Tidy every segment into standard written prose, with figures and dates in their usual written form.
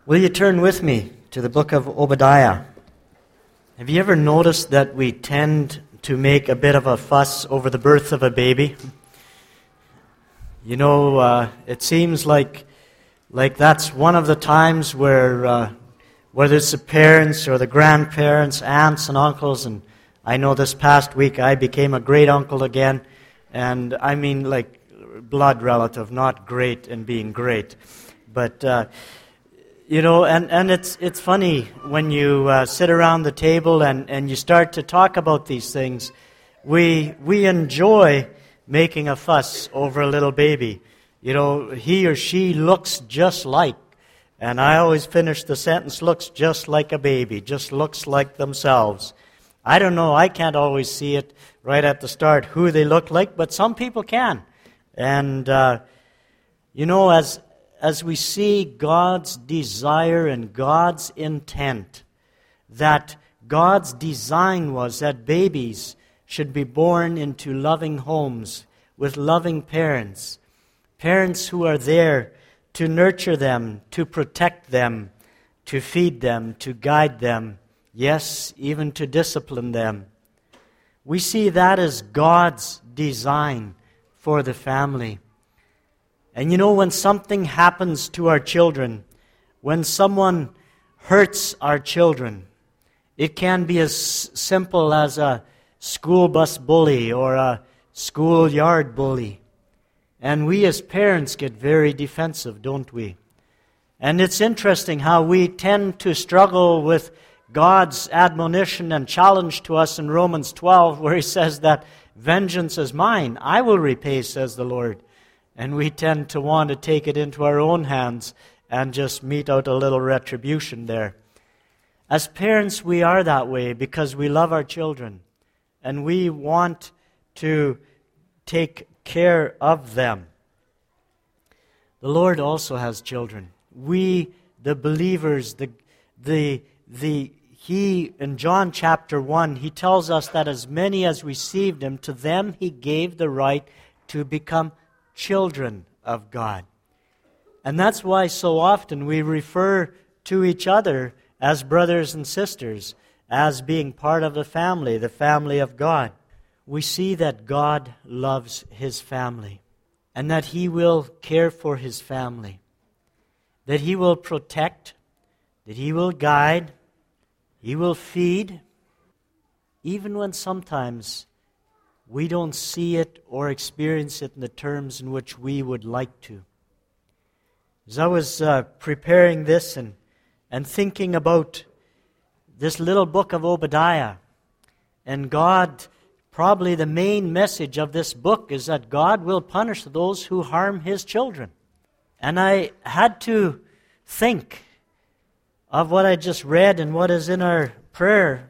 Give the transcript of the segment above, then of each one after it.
Will you turn with me to the book of Obadiah? Have you ever noticed that we tend to make a bit of a fuss over the birth of a baby? You know, it seems like that's one of the times where, whether it's the parents or the grandparents, aunts and uncles, and I know this past week I became a great uncle again, and I mean like blood relative, not great in being great, but you know, and it's funny when you sit around the table and you start to talk about these things. We enjoy making a fuss over a little baby. You know, he or she looks just like, and I always finish the sentence, looks just like a baby, just looks like themselves. I don't know, I can't always see it right at the start who they look like, but some people can. And, you know, as we see God's desire and God's intent, that God's design was that babies should be born into loving homes with loving parents, parents who are there to nurture them, to protect them, to feed them, to guide them, yes, even to discipline them. We see that as God's design for the family. And you know, when something happens to our children, when someone hurts our children, it can be as simple as a school bus bully or a schoolyard bully. And we as parents get very defensive, don't we? And it's interesting how we tend to struggle with God's admonition and challenge to us in Romans 12, where He says that vengeance is mine, I will repay, says the Lord. And we tend to want to take it into our own hands and just mete out a little retribution there. As parents, we are that way because we love our children and we want to take care of them. The Lord also has children. We, the believers, He, in John chapter 1, He tells us that as many as received Him, to them He gave the right to become children of God. And that's why so often we refer to each other as brothers and sisters, as being part of the family of God. We see that God loves His family, and that He will care for His family, that He will protect, that He will guide, He will feed, even when sometimes we don't see it or experience it in the terms in which we would like to. As I was preparing this and thinking about this little book of Obadiah, and God, probably the main message of this book is that God will punish those who harm His children. And I had to think of what I just read and what is in our prayer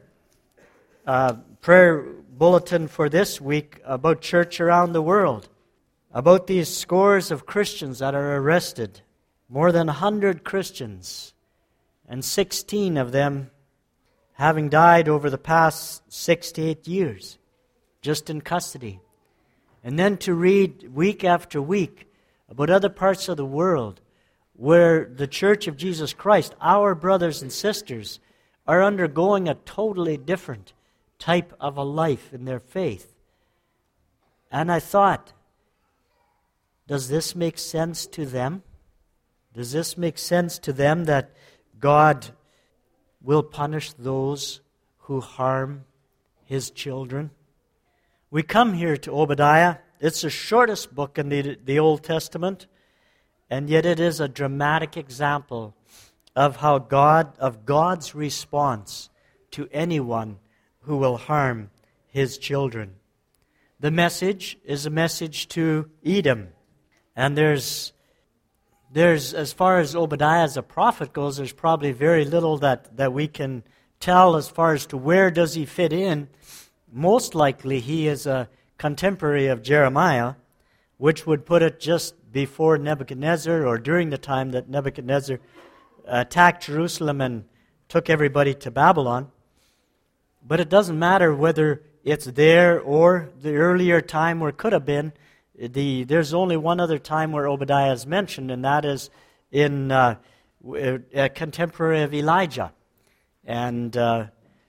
bulletin for this week about church around the world, about these scores of Christians that are arrested, more than 100 Christians, and 16 of them having died over the past 6 to 8 years, just in custody. And then to read week after week about other parts of the world where the Church of Jesus Christ, our brothers and sisters, are undergoing a totally different type of a life in their faith. And I thought, does this make sense to them? Does this make sense to them that God will punish those who harm His children? We come here to Obadiah. It's the shortest book in the Old Testament, and yet it is a dramatic example of how God's response to anyone who will harm His children. The message is a message to Edom. And there's as far as Obadiah as a prophet goes, there's probably very little that we can tell as far as to where does he fit in. Most likely he is a contemporary of Jeremiah, which would put it just before Nebuchadnezzar or during the time that Nebuchadnezzar attacked Jerusalem and took everybody to Babylon. But it doesn't matter whether it's there or the earlier time where it could have been. There's only one other time where Obadiah is mentioned, and that is in a contemporary of Elijah. And but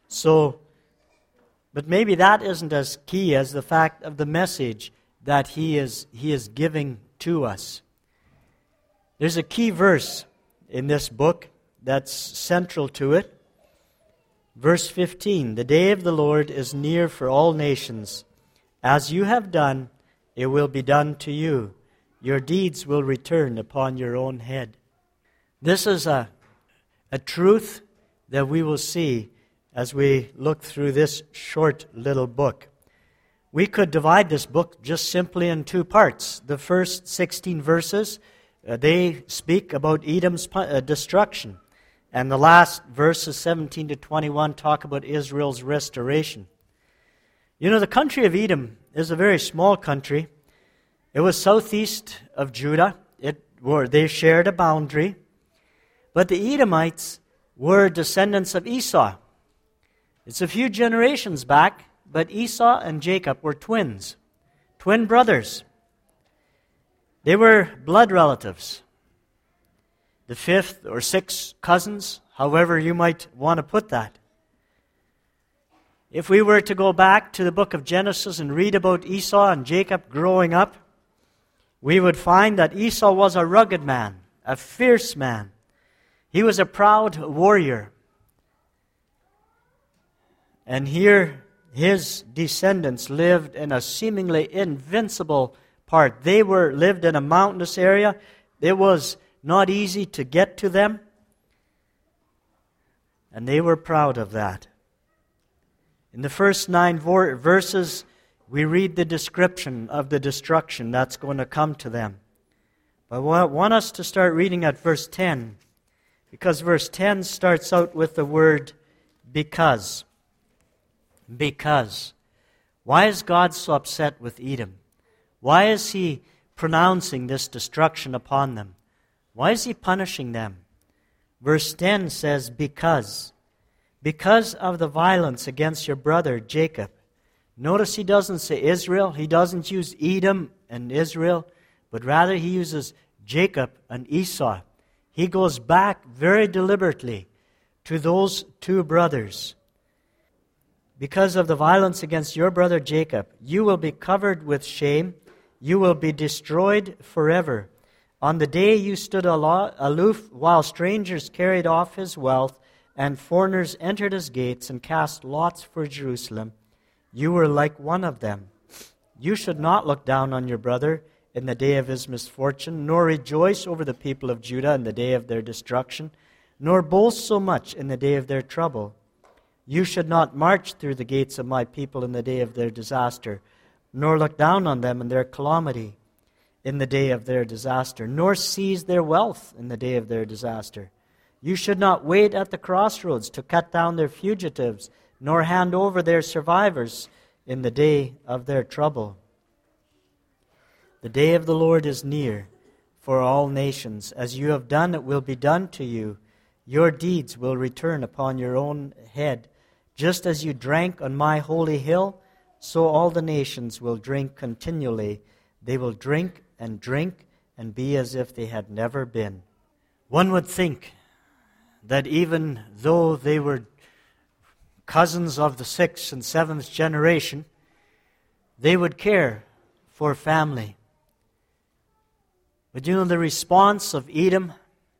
maybe that isn't as key as the fact of the message that he is giving to us. There's a key verse in this book that's central to it. Verse 15, "The day of the Lord is near for all nations. As you have done, it will be done to you. Your deeds will return upon your own head." This is a truth that we will see as we look through this short little book. We could divide this book just simply in two parts. The first 16 verses, they speak about Edom's destruction. And the last verses 17 to 21 talk about Israel's restoration. You know, the country of Edom is a very small country. It was southeast of Judah. They shared a boundary. But the Edomites were descendants of Esau. It's a few generations back, but Esau and Jacob were twins, twin brothers. They were blood relatives. The fifth or sixth cousins, however you might want to put that. If we were to go back to the book of Genesis and read about Esau and Jacob growing up, we would find that Esau was a rugged man, a fierce man. He was a proud warrior. And here his descendants lived in a seemingly invincible part. They lived in a mountainous area. It was not easy to get to them. And they were proud of that. In the first 9 verses, we read the description of the destruction that's going to come to them. But I want us to start reading at verse 10, because verse 10 starts out with the word because. Because. Why is God so upset with Edom? Why is he pronouncing this destruction upon them? Why is he punishing them? Verse 10 says, because of the violence against your brother Jacob. Notice he doesn't say Israel. He doesn't use Edom and Israel, but rather he uses Jacob and Esau. He goes back very deliberately to those two brothers. Because of the violence against your brother Jacob, you will be covered with shame. You will be destroyed forever. On the day you stood aloof while strangers carried off his wealth and foreigners entered his gates and cast lots for Jerusalem, you were like one of them. You should not look down on your brother in the day of his misfortune, nor rejoice over the people of Judah in the day of their destruction, nor boast so much in the day of their trouble. You should not march through the gates of my people in the day of their disaster, nor look down on them in their calamity in the day of their disaster, nor seize their wealth in the day of their disaster. You should not wait at the crossroads to cut down their fugitives, nor hand over their survivors in the day of their trouble. The day of the Lord is near for all nations. As you have done, it will be done to you. Your deeds will return upon your own head. Just as you drank on my holy hill, so all the nations will drink continually. They will drink and be as if they had never been. One would think that even though they were cousins of the 6th and 7th generation, they would care for family. But you know, the response of Edom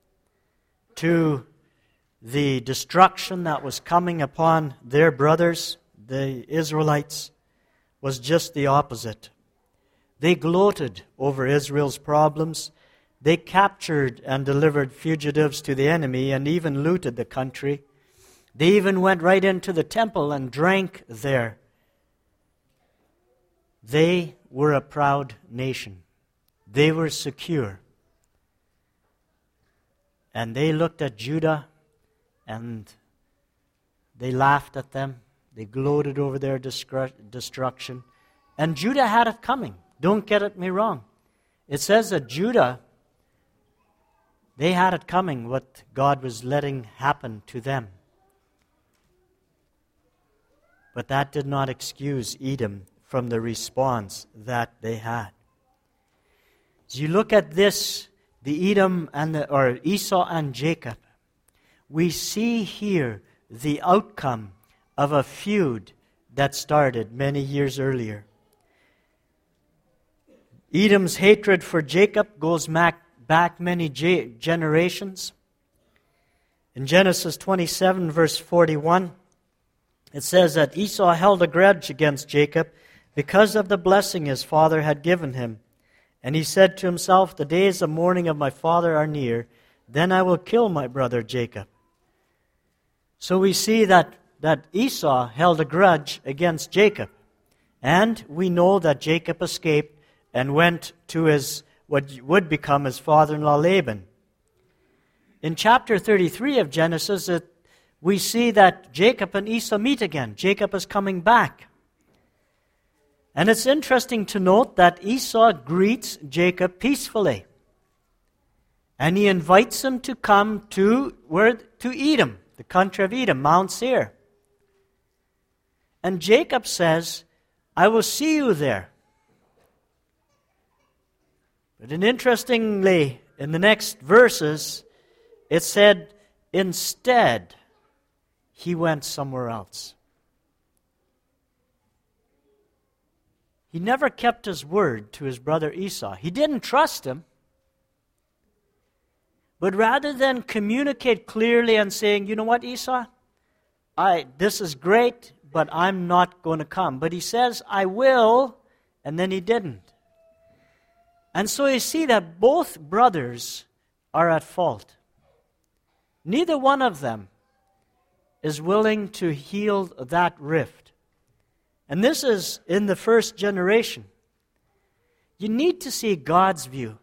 to the destruction that was coming upon their brothers, the Israelites, was just the opposite. They gloated over Israel's problems. They captured and delivered fugitives to the enemy and even looted the country. They even went right into the temple and drank there. They were a proud nation. They were secure. And they looked at Judah and they laughed at them. They gloated over their destruction. And Judah had it coming. Don't get me wrong. It says that Judah, they had it coming, what God was letting happen to them. But that did not excuse Edom from the response that they had. As you look at this the Edom and or Esau and Jacob, we see here the outcome of a feud that started many years earlier. Edom's hatred for Jacob goes back many generations. In Genesis 27, verse 41, it says that Esau held a grudge against Jacob because of the blessing his father had given him. And he said to himself, "The days of mourning of my father are near, then I will kill my brother Jacob." So we see that Esau held a grudge against Jacob. And we know that Jacob escaped and went to what would become his father-in-law Laban. In chapter 33 of Genesis, we see that Jacob and Esau meet again. Jacob is coming back. And it's interesting to note that Esau greets Jacob peacefully. And he invites him to come to Edom, the country of Edom, Mount Seir. And Jacob says, "I will see you there." But interestingly, in the next verses, it said, instead, he went somewhere else. He never kept his word to his brother Esau. He didn't trust him. But rather than communicate clearly and saying, "You know what, Esau? This is great, but I'm not going to come." But he says, "I will," and then he didn't. And so you see that both brothers are at fault. Neither one of them is willing to heal that rift. And this is in the first generation. You need to see God's view.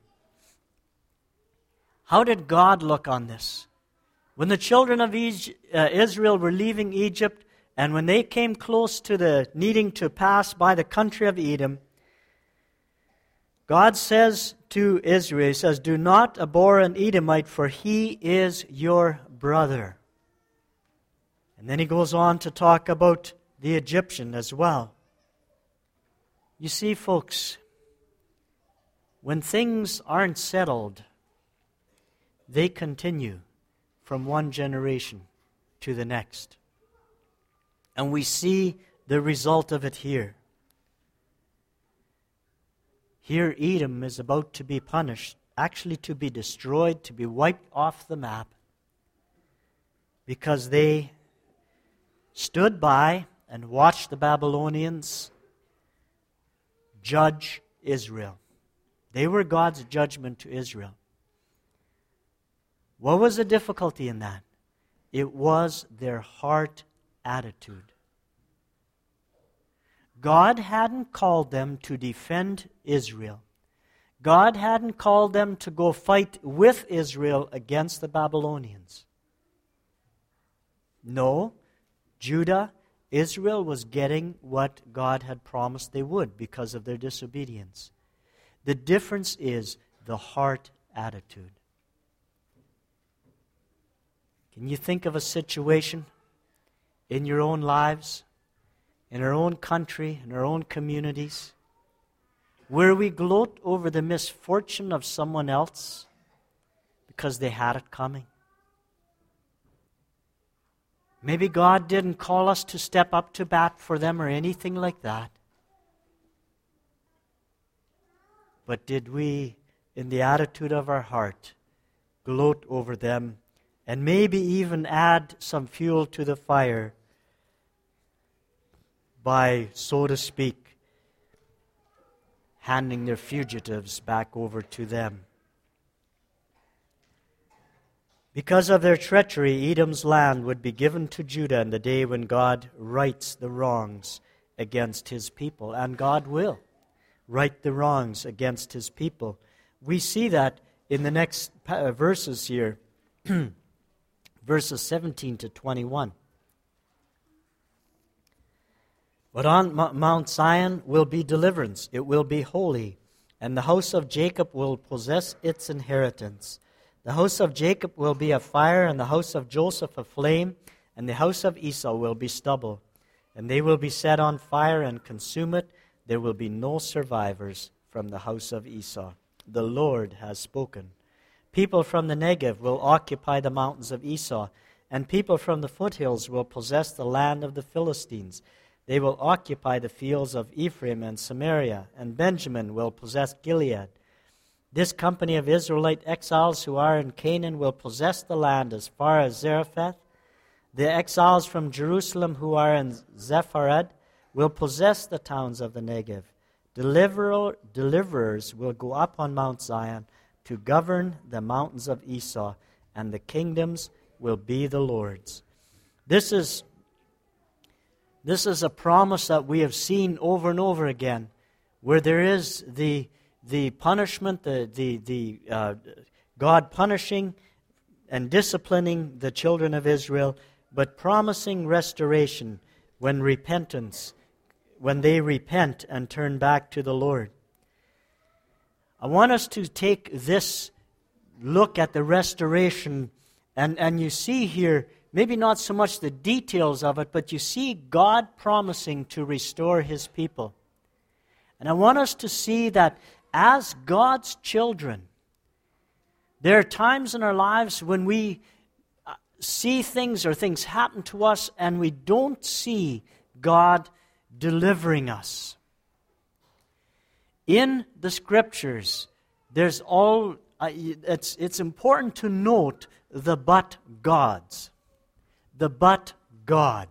How did God look on this? When the children of Israel were leaving Egypt, and when they came close to the needing to pass by the country of Edom, God says to Israel, He says, "Do not abhor an Edomite, for he is your brother." And then He goes on to talk about the Egyptian as well. You see, folks, when things aren't settled, they continue from one generation to the next. And we see the result of it here. Here Edom is about to be punished, actually to be destroyed, to be wiped off the map, because they stood by and watched the Babylonians judge Israel. They were God's judgment to Israel. What was the difficulty in that? It was their heart attitude. God hadn't called them to defend Israel. God hadn't called them to go fight with Israel against the Babylonians. No, Judah, Israel was getting what God had promised they would because of their disobedience. The difference is the heart attitude. Can you think of a situation in your own lives, in our own country, in our own communities, where we gloat over the misfortune of someone else because they had it coming? Maybe God didn't call us to step up to bat for them or anything like that. But did we, in the attitude of our heart, gloat over them and maybe even add some fuel to the fire by, so to speak, handing their fugitives back over to them? Because of their treachery, Edom's land would be given to Judah in the day when God rights the wrongs against His people. And God will right the wrongs against His people. We see that in the next verses here, verses 17 to 21. But on Mount Zion will be deliverance. It will be holy, and the house of Jacob will possess its inheritance. The house of Jacob will be a fire, and the house of Joseph a flame, and the house of Esau will be stubble. And they will be set on fire and consume it. There will be no survivors from the house of Esau. The Lord has spoken. People from the Negev will occupy the mountains of Esau, and people from the foothills will possess the land of the Philistines. They will occupy the fields of Ephraim and Samaria, and Benjamin will possess Gilead. This company of Israelite exiles who are in Canaan will possess the land as far as Zarephath. The exiles from Jerusalem who are in Sepharad will possess the towns of the Negev. Deliverers will go up on Mount Zion to govern the mountains of Esau, and the kingdoms will be the Lord's. This is a promise that we have seen over and over again, where there is the punishment, God punishing and disciplining the children of Israel, but promising restoration when they repent and turn back to the Lord. I want us to take this look at the restoration, and you see here, maybe not so much the details of it, but you see God promising to restore His people. And I want us to see that as God's children, there are times in our lives when we see things or things happen to us and we don't see God delivering us. In the Scriptures, it's important to note the but gods. The but God.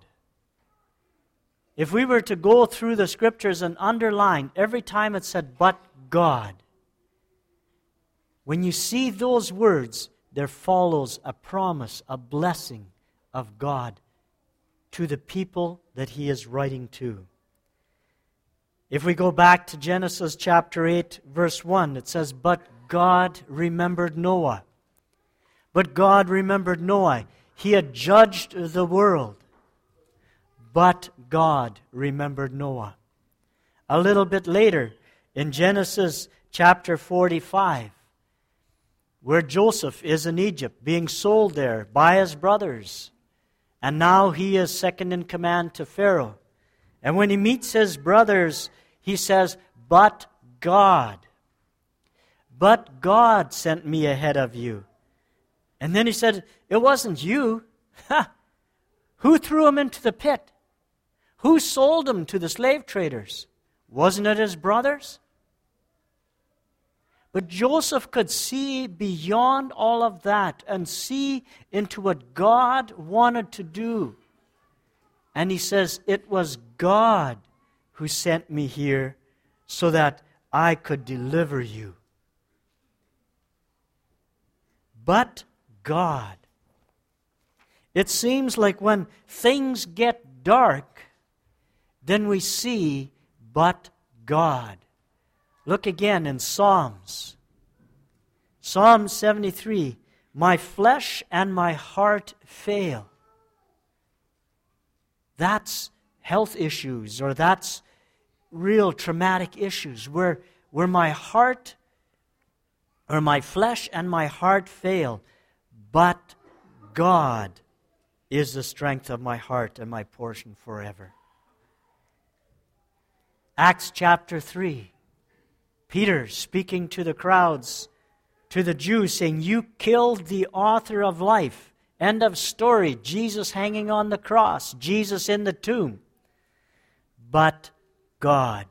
If we were to go through the Scriptures and underline every time it said but God, when you see those words, there follows a promise, a blessing of God to the people that He is writing to. If we go back to Genesis chapter 8, verse 1, it says, "But God remembered Noah." But God remembered Noah. He had judged the world. But God remembered Noah. A little bit later, in Genesis chapter 45, where Joseph is in Egypt, being sold there by his brothers, and now he is second in command to Pharaoh. And when he meets his brothers, he says, "But God sent me ahead of you." And then he said, "It wasn't you. Who threw him into the pit? Who sold him to the slave traders? Wasn't it his brothers?" But Joseph could see beyond all of that and see into what God wanted to do. And he says, "It was God who sent me here so that I could deliver you." But God. It seems like when things get dark, then we see but God. Look again in Psalms. Psalm 73, "My flesh and my heart fail." That's health issues, or that's real traumatic issues, where my heart, or my flesh and my heart fail, but God is the strength of my heart and my portion forever. Acts chapter 3, Peter speaking to the crowds, to the Jews, saying, "You killed the author of life." End of story. Jesus hanging on the cross. Jesus in the tomb. But God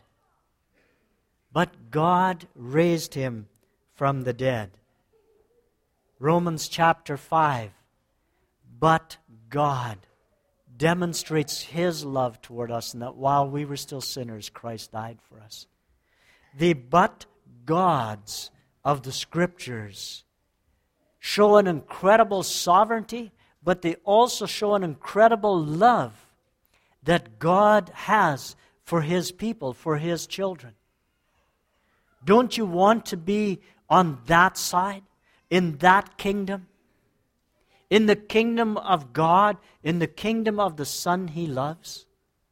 raised him from the dead. Romans chapter 5. But God demonstrates His love toward us, and that while we were still sinners, Christ died for us. The but gods of the Scriptures show an incredible sovereignty, but they also show an incredible love that God has for His people, for His children. Don't you want to be on that side, in that kingdom? In the kingdom of God, in the kingdom of the Son He loves?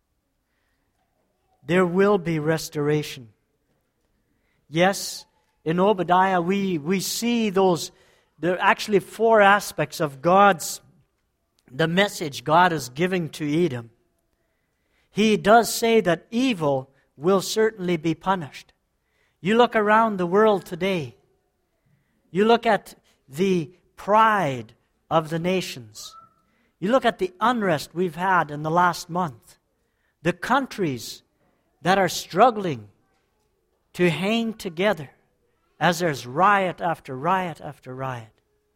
There will be restoration. Yes, in Obadiah we see those. There are actually 4 aspects of the message God is giving to Edom. He does say that evil will certainly be punished. You look around the world today. You look at the pride of the nations. You look at the unrest we've had in the last month. The countries that are struggling to hang together as there's riot after riot after riot.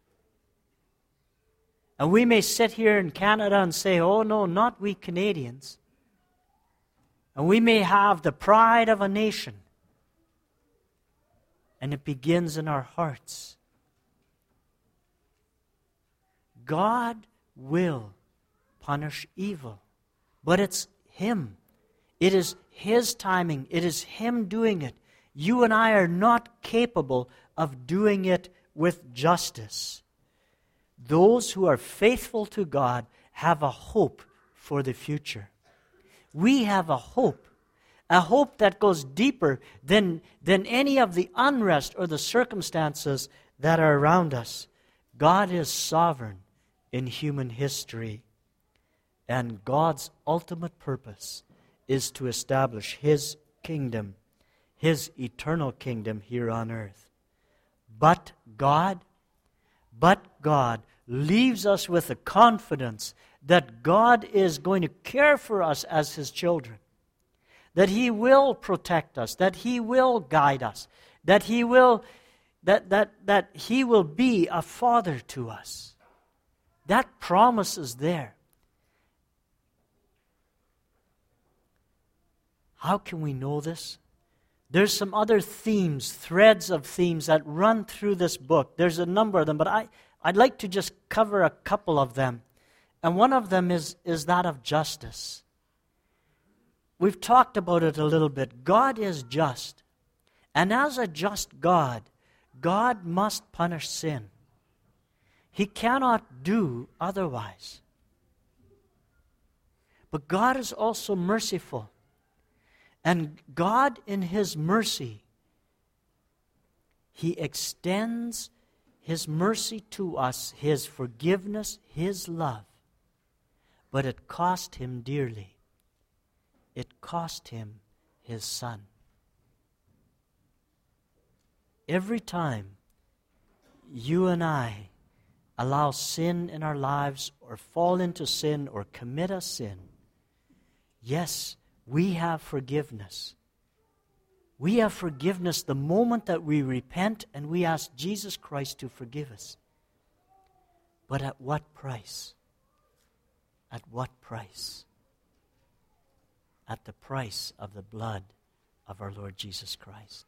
And we may sit here in Canada and say, oh no, not we Canadians. And we may have the pride of a nation. And it begins in our hearts. God will punish evil. But it's Him. It is His timing. It is Him doing it. You and I are not capable of doing it with justice. Those who are faithful to God have a hope for the future. We have a hope that goes deeper than any of the unrest or the circumstances that are around us. God is sovereign in human history, and God's ultimate purpose is to establish His kingdom, His eternal kingdom here on earth. But God leaves us with the confidence that God is going to care for us as His children, that He will protect us, that He will guide us, that He will be a father to us. That promise is there. How can we know this? There's some other themes, threads of themes that run through this book. There's a number of them, but I'd like to just cover a couple of them. And one of them is that of justice. We've talked about it a little bit. God is just. And as a just God, God must punish sin. He cannot do otherwise. But God is also merciful. And God, in His mercy, He extends His mercy to us, His forgiveness, His love. But it cost Him dearly. It cost Him His Son. Every time you and I allow sin in our lives or fall into sin or commit a sin, yes, we have forgiveness. We have forgiveness the moment that we repent and we ask Jesus Christ to forgive us. But at what price? At what price? At the price of the blood of our Lord Jesus Christ.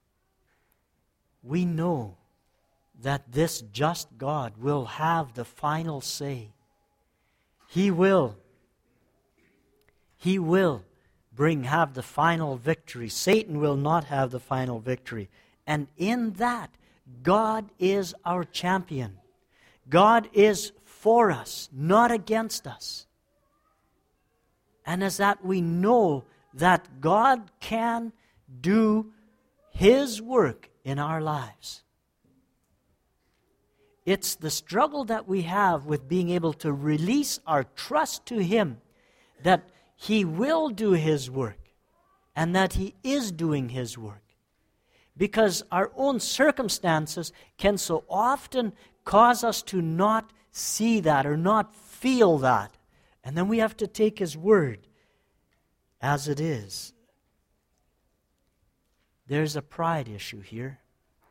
We know that this just God will have the final say. He will have the final victory. Satan will not have the final victory. And in that, God is our champion. God is for us, not against us. And as that we know that God can do His work in our lives. It's the struggle that we have with being able to release our trust to Him that He will do His work and that He is doing His work. Because our own circumstances can so often cause us to not see that or not feel that. And then we have to take His word as it is. There's a pride issue here.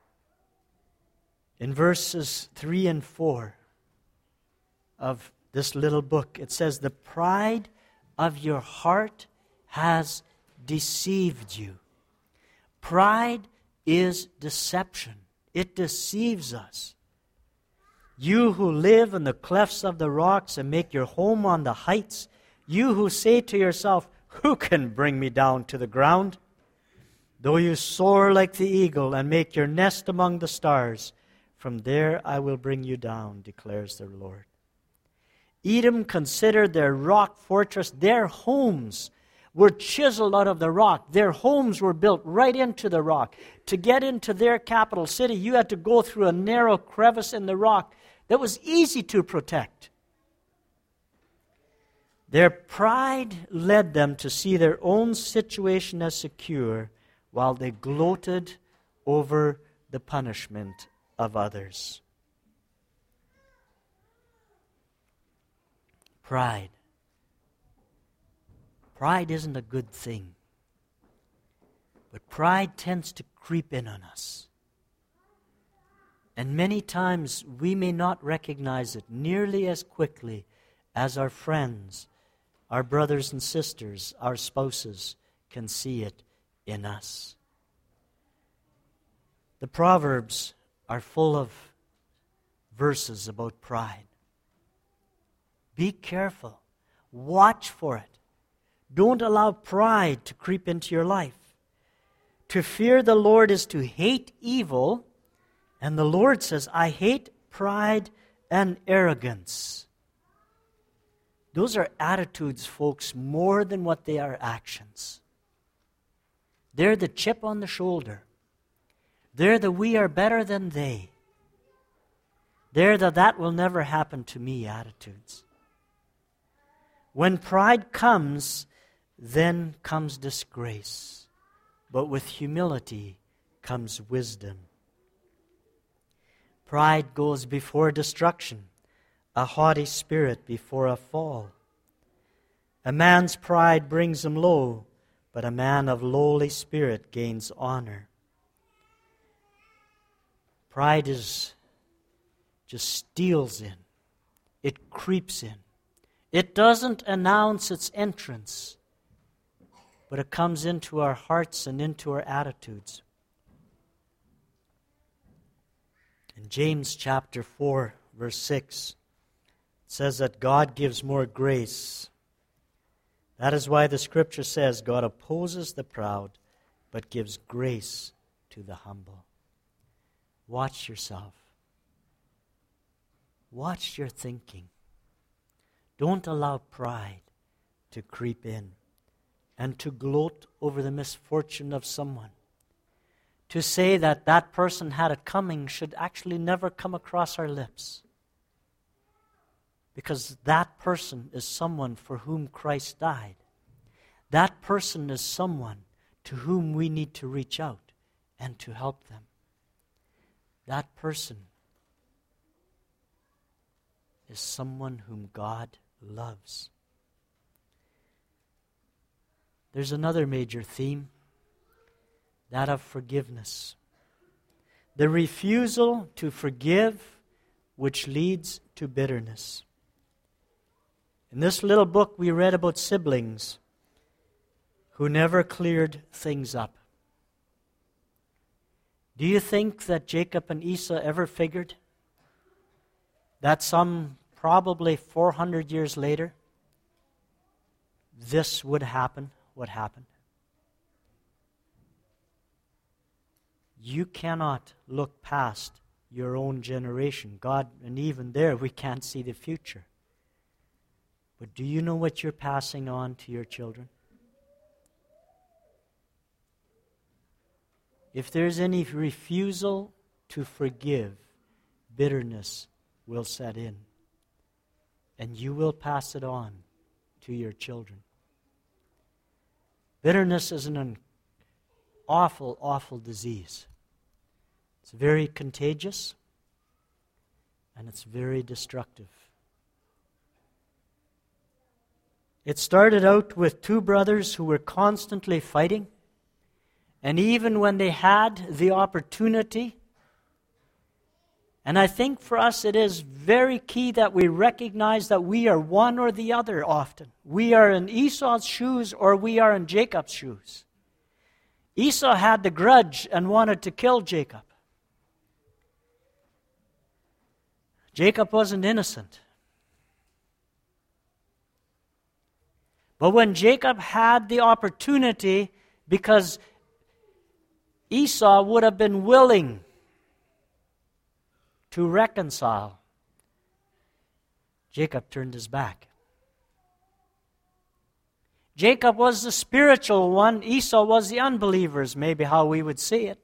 In verses 3 and 4 of this little book, it says, "The pride of your heart has deceived you." Pride is deception. It deceives us. You who live in the clefts of the rocks and make your home on the heights, you who say to yourself, "Who can bring me down to the ground?" Though you soar like the eagle and make your nest among the stars, from there I will bring you down, declares the Lord. Edom considered their rock fortress, their homes were chiseled out of the rock. Their homes were built right into the rock. To get into their capital city, you had to go through a narrow crevice in the rock that was easy to protect. Their pride led them to see their own situation as secure while they gloated over the punishment of others. Pride. Pride isn't a good thing. But pride tends to creep in on us. And many times we may not recognize it nearly as quickly as our friends, our brothers and sisters, our spouses can see it in us. The Proverbs are full of verses about pride. Be careful. Watch for it. Don't allow pride to creep into your life. To fear the Lord is to hate evil, and the Lord says, I hate pride and arrogance. Those are attitudes, folks, more than what they are actions. They're the chip on the shoulder. They're the we are better than they. They're the that will never happen to me attitudes. When pride comes, then comes disgrace. But with humility comes wisdom. Pride goes before destruction, a haughty spirit before a fall. A man's pride brings him low, but a man of lowly spirit gains honor. Pride just steals in. It creeps in. It doesn't announce its entrance, but it comes into our hearts and into our attitudes. In James chapter 4, verse 6, it says that God gives more grace. That is why the Scripture says God opposes the proud, but gives grace to the humble. Watch yourself. Watch your thinking. Don't allow pride to creep in and to gloat over the misfortune of someone. To say that that person had it coming should actually never come across our lips. Because that person is someone for whom Christ died. That person is someone to whom we need to reach out and to help them. That person is someone whom God loves. There's another major theme, that of forgiveness. The refusal to forgive, which leads to bitterness. In this little book, we read about siblings who never cleared things up. Do you think that Jacob and Esau ever figured that some probably 400 years later, this would happen, what happened? You cannot look past your own generation. God, and even there, we can't see the future. But do you know what you're passing on to your children? If there's any refusal to forgive, bitterness will set in. And you will pass it on to your children. Bitterness is an awful, awful disease. It's very contagious and it's very destructive. It started out with two brothers who were constantly fighting, and even when they had the opportunity, and I think for us it is very key that we recognize that we are one or the other often. We are in Esau's shoes or we are in Jacob's shoes. Esau had the grudge and wanted to kill Jacob. Jacob wasn't innocent. But when Jacob had the opportunity, because Esau would have been willing to reconcile, Jacob turned his back. Jacob was the spiritual one, Esau was the unbelievers, maybe how we would see it.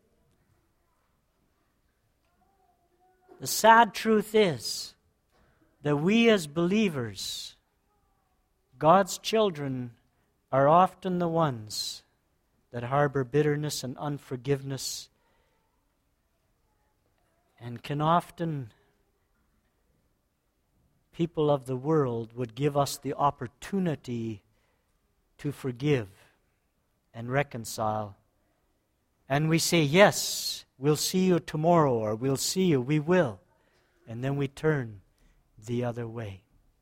The sad truth is that we as believers, God's children, are often the ones that harbor bitterness and unforgiveness and can often people of the world would give us the opportunity to forgive and reconcile. And we say, yes, we'll see you tomorrow, or we'll see you, we will. And then we turn the other way.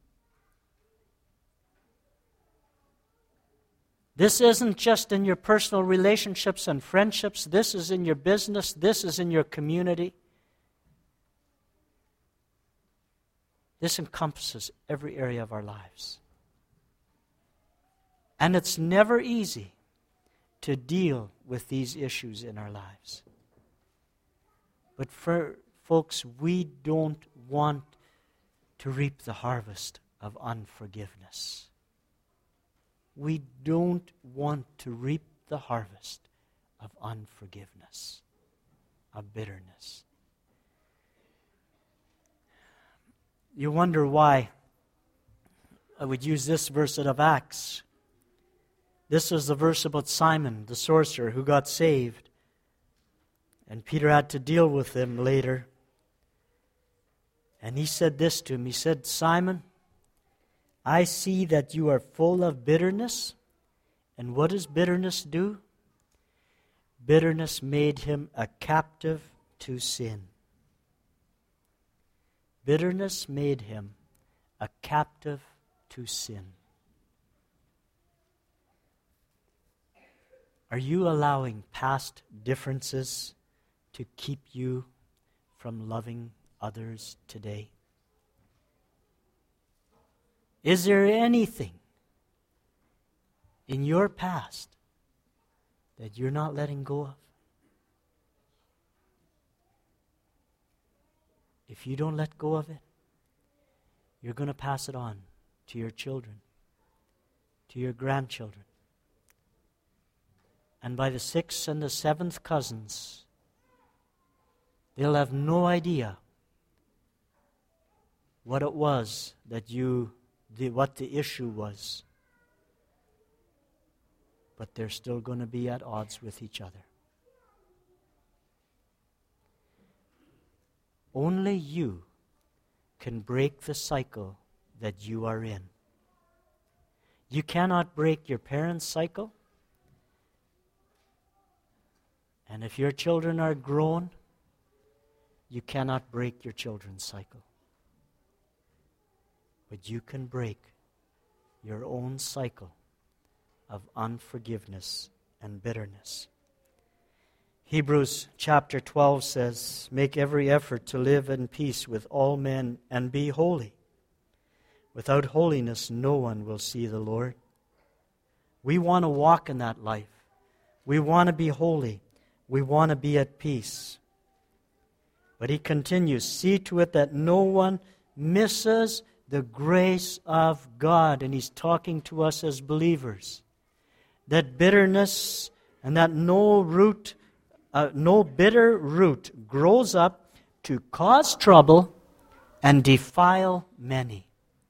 This isn't just in your personal relationships and friendships. This is in your business. This is in your community. This encompasses every area of our lives. And it's never easy to deal with these issues in our lives. But folks, we don't want to reap the harvest of unforgiveness. We don't want to reap the harvest of unforgiveness, of bitterness. You wonder why I would use this verse out of Acts. This is the verse about Simon, the sorcerer, who got saved. And Peter had to deal with him later. And he said this to him. He said, Simon, I see that you are full of bitterness. And what does bitterness do? Bitterness made him a captive to sin. Bitterness made him a captive to sin. Are you allowing past differences to keep you from loving others today? Is there anything in your past that you're not letting go of? If you don't let go of it, you're going to pass it on to your children, to your grandchildren. And by the sixth and the seventh cousins, they'll have no idea what it was that what the issue was. But they're still going to be at odds with each other. Only you can break the cycle that you are in. You cannot break your parents' cycle. And if your children are grown, you cannot break your children's cycle. But you can break your own cycle of unforgiveness and bitterness. Hebrews chapter 12 says, make every effort to live in peace with all men and be holy. Without holiness, no one will see the Lord. We want to walk in that life. We want to be holy. We want to be at peace. But he continues, see to it that no one misses the grace of God. And he's talking to us as believers. That bitterness and that no bitter root grows up to cause trouble and defile many.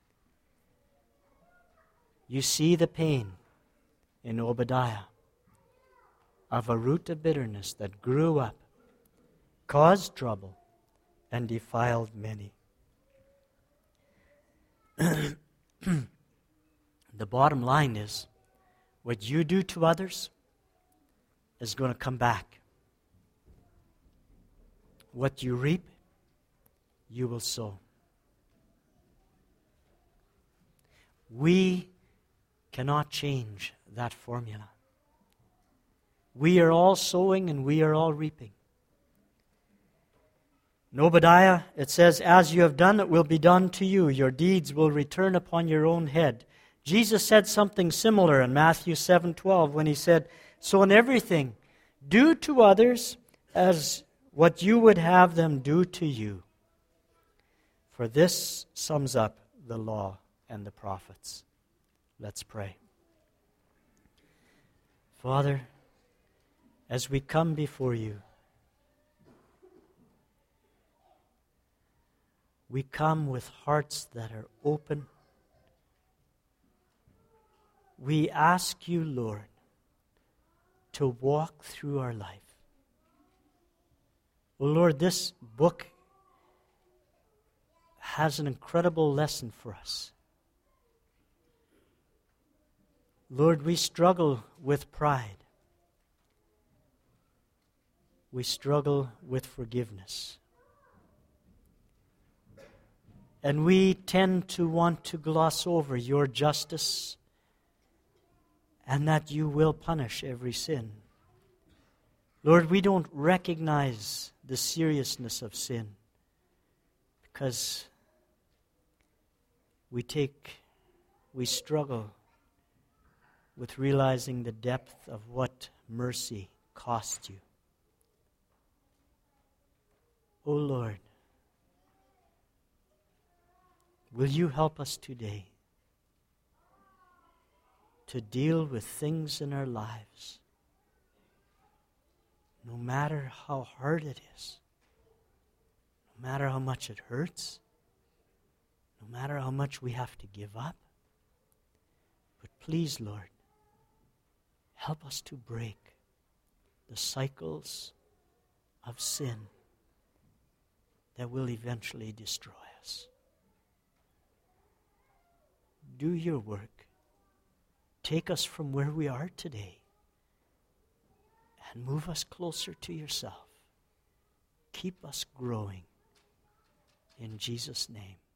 You see the pain in Obadiah of a root of bitterness that grew up, caused trouble, and defiled many. The bottom line is, what you do to others is going to come back. What you reap, you will sow. We cannot change that formula. We are all sowing and we are all reaping. In Obadiah, it says, as you have done, it will be done to you. Your deeds will return upon your own head. Jesus said something similar in Matthew 7:12 when he said, so in everything, do to others as what you would have them do to you. For this sums up the law and the prophets. Let's pray. Father, as we come before you, we come with hearts that are open. We ask you, Lord, to walk through our life. Oh Lord, this book has an incredible lesson for us. Lord, we struggle with pride. We struggle with forgiveness. And we tend to want to gloss over your justice and that you will punish every sin. Lord, we don't recognize the seriousness of sin because we struggle with realizing the depth of what mercy cost you. Oh Lord, will you help us today to deal with things in our lives, no matter how hard it is, no matter how much it hurts, no matter how much we have to give up. But please, Lord, help us to break the cycles of sin that will eventually destroy us. Do your work. Take us from where we are today and move us closer to yourself. Keep us growing. In Jesus' name.